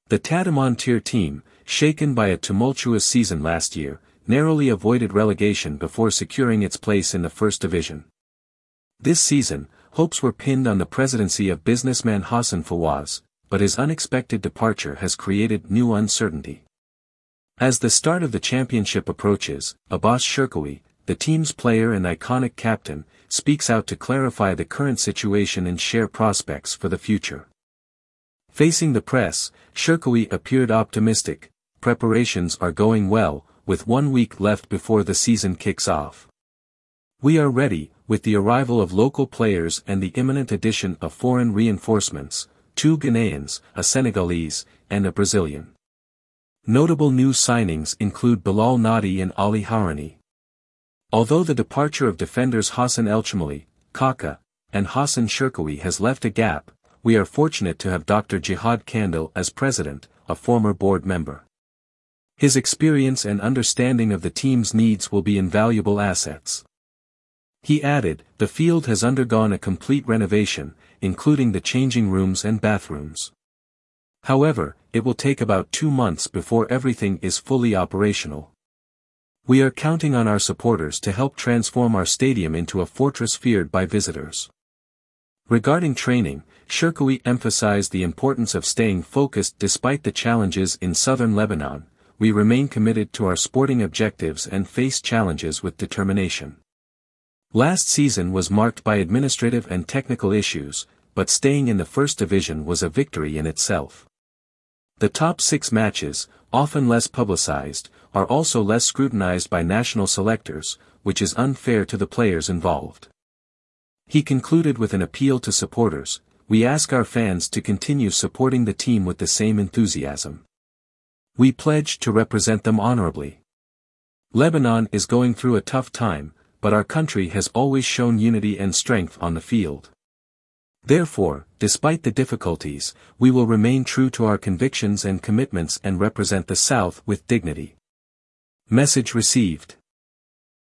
The Tatamontir team, shaken by a tumultuous season last year, narrowly avoided relegation before securing its place in the First Division. This season, hopes were pinned on the presidency of businessman Hassan Fawaz, but his unexpected departure has created new uncertainty. As the start of the championship approaches, Abbas Shirkawi, the team's player and iconic captain, speaks out to clarify the current situation and share prospects for the future. Facing the press, Shirkawi appeared optimistic. Preparations are going well, with 1 week left before the season kicks off. We are ready, with the arrival of local players and the imminent addition of foreign reinforcements, 2 Ghanaians, a Senegalese, and a Brazilian. Notable new signings include Bilal Nadi and Ali Harani. Although the departure of defenders Hassan Elchamali, Kaka, and Hassan Shirkawi has left a gap, we are fortunate to have Dr. Jihad Kandil as president, a former board member. His experience and understanding of the team's needs will be invaluable assets. He added, the field has undergone a complete renovation, including the changing rooms and bathrooms. However, it will take about 2 months before everything is fully operational. We are counting on our supporters to help transform our stadium into a fortress feared by visitors. Regarding training, Shirkawi emphasized the importance of staying focused despite the challenges in southern Lebanon. We remain committed to our sporting objectives and face challenges with determination. Last season was marked by administrative and technical issues, but staying in the First Division was a victory in itself. The top 6 matches, often less publicized, are also less scrutinized by national selectors, which is unfair to the players involved. He concluded with an appeal to supporters. We ask our fans to continue supporting the team with the same enthusiasm. We pledge to represent them honorably. Lebanon is going through a tough time, but our country has always shown unity and strength on the field. Therefore, despite the difficulties, we will remain true to our convictions and commitments and represent the South with dignity. Message received.